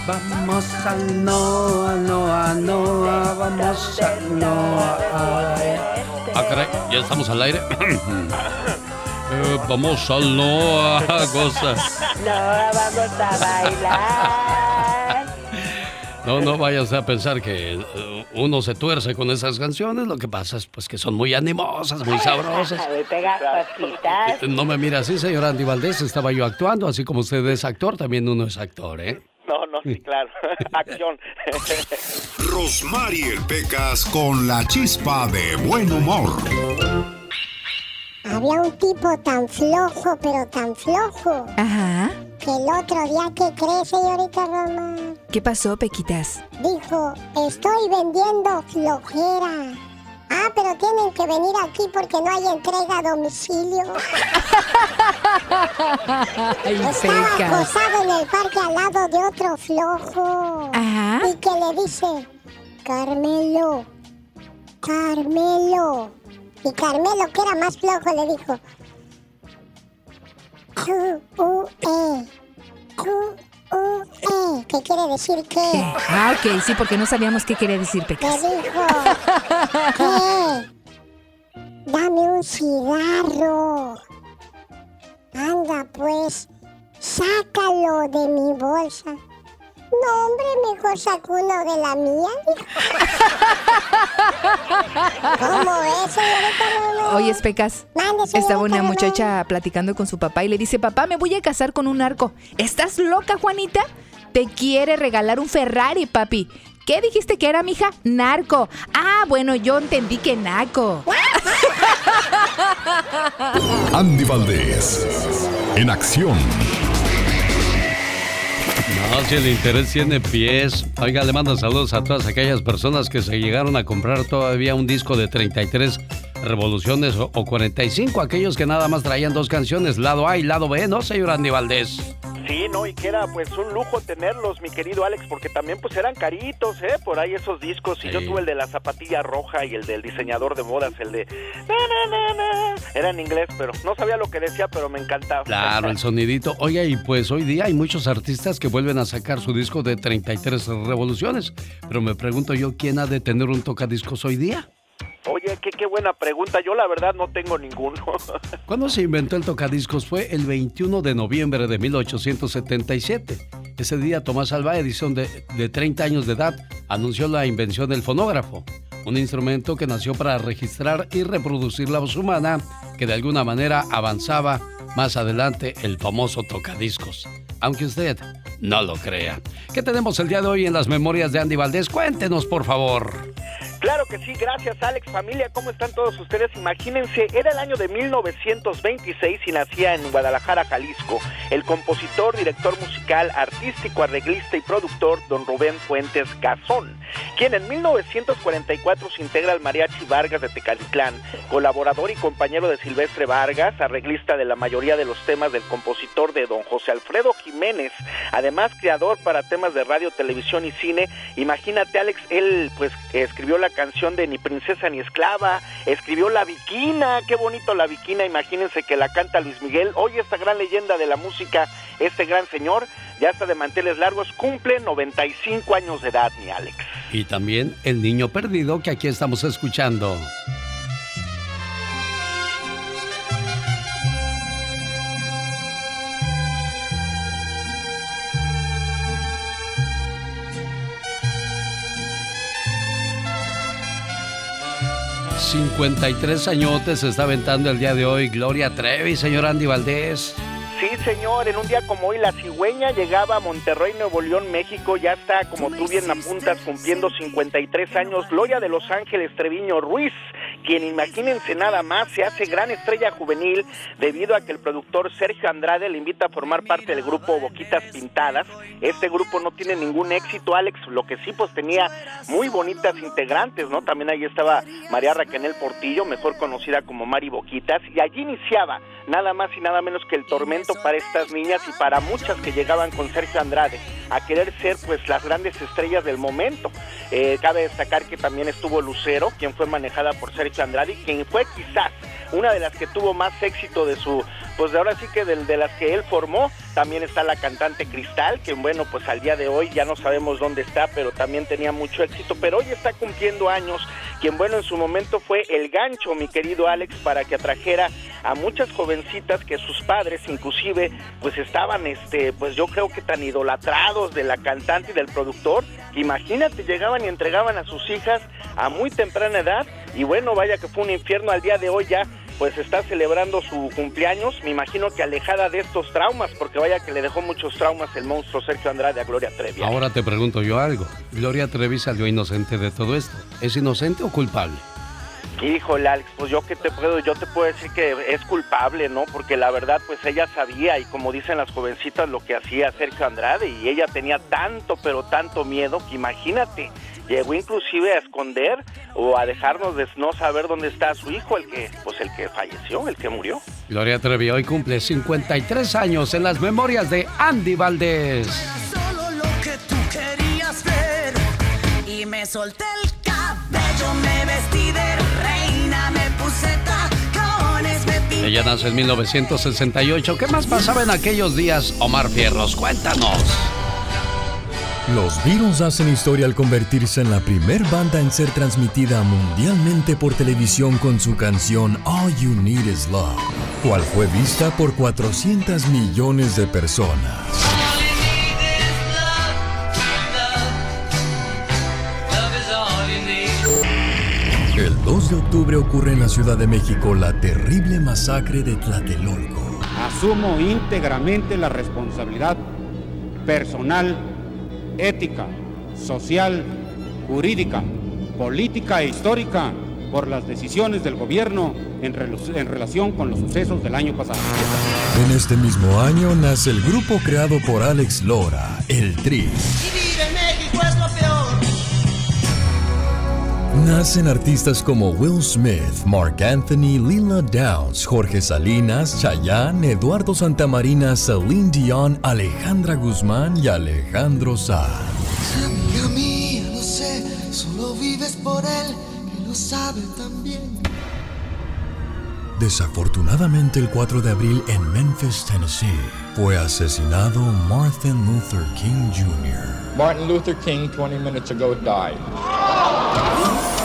Vamos al Noa, Noa, Noa, vamos al Noa. Caray, ya estamos al aire. Vamos al Noa, goza. Noa, vamos a bailar. No vayas a pensar que uno se tuerce con esas canciones. Lo que pasa es pues que son muy animosas, muy sabrosas. Me pegas cositas. No me mira así, señor Andy Valdés. Estaba yo actuando, así como usted es actor, también uno es actor, ¿eh? No, sí, claro. Acción. Rosmarie Pecas con la chispa de buen humor. Había un tipo tan flojo, pero tan flojo. Ajá. Que el otro día, ¿qué cree, señorita Roma? ¿Qué pasó, Pequitas? Dijo, estoy vendiendo flojera. Ah, pero tienen que venir aquí porque no hay entrega a domicilio. Estaba acostado en el parque al lado de otro flojo. Ajá. Y que le dice, Carmelo. Y Carmelo, que era más flojo, le dijo, Q-U-E. ¿Qué quiere decir qué? ¿Qué? Ah, ok, sí, porque no sabíamos qué quería decir, Pecas. Le dijo, ¿qué? Dame un cigarro. Anda, pues, sácalo de mi bolsa. No, hombre, mejor saco uno de la mía. ¿Cómo es, señorita? Oye, Pecas, estaba una muchacha platicando con su papá y le dice, papá, me voy a casar con un narco. ¿Estás loca, Juanita? Te quiere regalar un Ferrari, papi. ¿Qué dijiste que era, mija? Narco. Ah, bueno, yo entendí que naco. Andy Valdés, en acción. No, si el interés tiene pies. Oiga, le mando saludos a todas aquellas personas que se llegaron a comprar todavía un disco de 33 revoluciones o 45, aquellos que nada más traían 2 canciones, lado A y lado B, ¿no, señor Andy Valdés? Sí, no, y que era pues un lujo tenerlos, mi querido Alex, porque también pues eran caritos, por ahí esos discos. Y yo tuve el de la zapatilla roja y el del diseñador de modas, el de era en inglés, pero no sabía lo que decía, pero me encantaba. Claro, el sonidito. Oiga, y pues hoy día hay muchos artistas que vuelven a sacar su disco de 33 revoluciones, pero me pregunto yo, ¿quién ha de tener un tocadiscos hoy día? Oye, qué buena pregunta. Yo la verdad no tengo ninguno. ¿Cuándo se inventó el tocadiscos? Fue el 21 de noviembre de 1877. Ese día Tomás Alva Edison, de 30 años de edad, anunció la invención del fonógrafo, un instrumento que nació para registrar y reproducir la voz humana, que de alguna manera avanzaba más adelante el famoso tocadiscos. Aunque usted no lo crea. ¿Qué tenemos el día de hoy en las memorias de Andy Valdés? Cuéntenos, por favor. Claro que sí, gracias Alex. Familia, ¿cómo están todos ustedes? Imagínense, era el año de 1926 y nacía en Guadalajara, Jalisco, el compositor, director musical, artístico, arreglista y productor don Rubén Fuentes Garzón, quien en 1944 se integra al Mariachi Vargas de Tecalitlán, colaborador y compañero de Silvestre Vargas, arreglista de la mayoría de los temas del compositor de don José Alfredo Jiménez, además creador para temas de radio, televisión y cine. Imagínate, Alex, él pues escribió la canción de Ni Princesa ni Esclava, escribió La Viquina, qué bonito La Viquina, imagínense que la canta Luis Miguel. Hoy esta gran leyenda de la música, este gran señor, ya está de manteles largos, cumple 95 años de edad, mi Alex. Y también El Niño Perdido, que aquí estamos escuchando. ...53 añotes se está aventando el día de hoy Gloria Trevi, señor Andy Valdés. Sí, señor, en un día como hoy la cigüeña llegaba a Monterrey, Nuevo León, México. Ya está, como tú bien apuntas, cumpliendo 53 años Gloria de Los Ángeles Treviño Ruiz, quien, imagínense nada más, se hace gran estrella juvenil debido a que el productor Sergio Andrade le invita a formar parte del grupo Boquitas Pintadas. Este grupo no tiene ningún éxito, Alex, lo que sí pues tenía muy bonitas integrantes, ¿no? También ahí estaba María Raquel Portillo, mejor conocida como Mari Boquitas, y allí iniciaba nada más y nada menos que el tormento para estas niñas y para muchas que llegaban con Sergio Andrade a querer ser pues las grandes estrellas del momento. Cabe destacar que también estuvo Lucero, quien fue manejada por Sergio Andrade, quien fue quizás una de las que tuvo más éxito de su, pues de ahora sí que de las que él formó. También está la cantante Cristal, que bueno, pues al día de hoy ya no sabemos dónde está, pero también tenía mucho éxito, pero hoy está cumpliendo años, quien bueno, en su momento fue el gancho, mi querido Alex, para que atrajera a muchas jovencitas que sus padres inclusive pues estaban, pues yo creo que tan idolatrados de la cantante y del productor, que imagínate, llegaban y entregaban a sus hijas a muy temprana edad, y bueno, vaya que fue un infierno. Al día de hoy ya pues está celebrando su cumpleaños, me imagino que alejada de estos traumas, porque vaya que le dejó muchos traumas el monstruo Sergio Andrade a Gloria Trevi. Ahora te pregunto yo algo, Gloria Trevi salió inocente de todo esto, ¿es inocente o culpable? Híjole, Alex, pues yo te puedo decir que es culpable, ¿no? Porque la verdad, pues ella sabía, y como dicen las jovencitas, lo que hacía Sergio Andrade, y ella tenía tanto, pero tanto miedo, que imagínate, llegó inclusive a esconder o a dejarnos de no saber dónde está su hijo, el que falleció, el que murió. Gloria Trevi hoy cumple 53 años en las memorias de Andy Valdés. Solo lo que tú querías ver, y me solté el cabello, me vestí de reina, me puse tacones, me pinté. Ella nace en 1968. ¿Qué más pasaba en aquellos días, Omar Fierros? Cuéntanos. Los Beatles hacen historia al convertirse en la primer banda en ser transmitida mundialmente por televisión con su canción All You Need Is Love, cual fue vista por 400 millones de personas. El 2 de octubre ocurre en la Ciudad de México la terrible masacre de Tlatelolco. Asumo íntegramente la responsabilidad personal, ética, social, jurídica, política e histórica por las decisiones del gobierno en relación con los sucesos del año pasado. En este mismo año nace el grupo creado por Alex Lora, el Tri. Vivir en México es lo peor. Nacen artistas como Will Smith, Marc Anthony, Lila Downs, Jorge Salinas, Chayanne, Eduardo Santamarina, Celine Dion, Alejandra Guzmán y Alejandro Sanz. Amiga mía, lo sé, solo vives por él, que lo sabe también. Desafortunadamente, el 4 de abril en Memphis, Tennessee, fue asesinado Martin Luther King Jr. Martin Luther King, 20 minutes ago, died.